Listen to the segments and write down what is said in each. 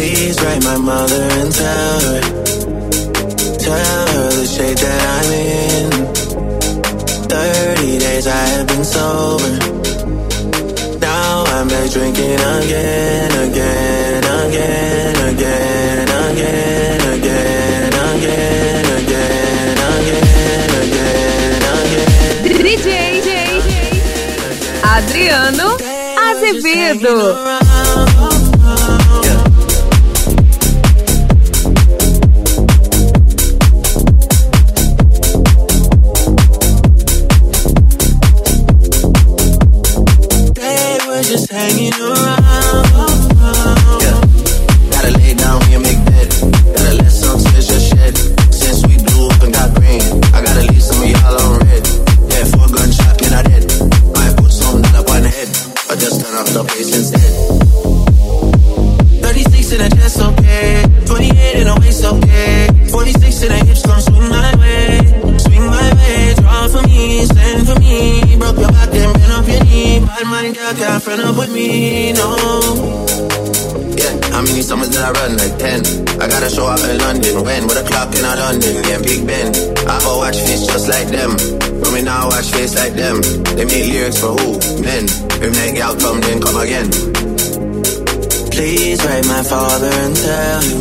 Please write my mother and tell her the shape that I'm in. 30 days I have been sober. Now I'm back drinking again, again, again, again, again, again, again, again, again, again, again. DJ Adriano Azevedo. Just hanging around. Yeah. Gotta lay down when you make bed. Gotta let some tears just shed. Since we blew up and got green, I gotta leave some of y'all on red. Yeah, for a gunshot, you're not dead. Might put some that up on the head, or just turn off the bass instead. 36 in the chest, okay. 28 in the waist, okay. 46 in the hips, come swing my way. Swing my way, draw for me, stand for me. Broke your back, then bend up your knee. Bad man, girl, can't friend up with me, no. Yeah, how many summers did I run? Like 10. I gotta show up in London. When? With a clock in London, yeah, Big Ben. I go watch face just like them. For me now, watch face like them. They make lyrics for who? Men. If they out come, then come again. Please write my father and tell him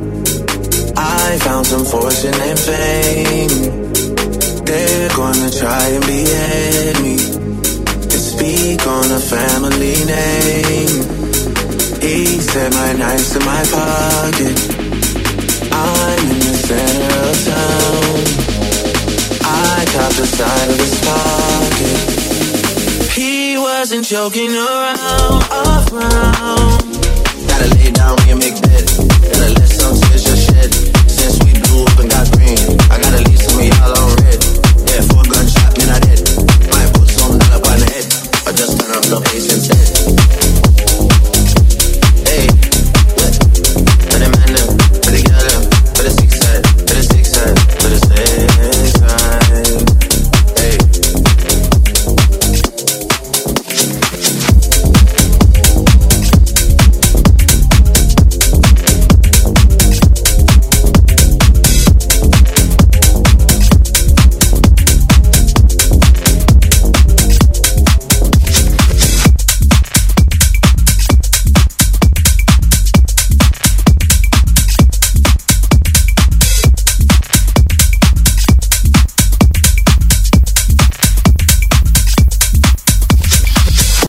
I found some fortune and fame. They're gonna try and behead me and speak on a family name. He said my knife's in my pocket. I'm in the center of town. I caught the side of his pocket. He wasn't joking around.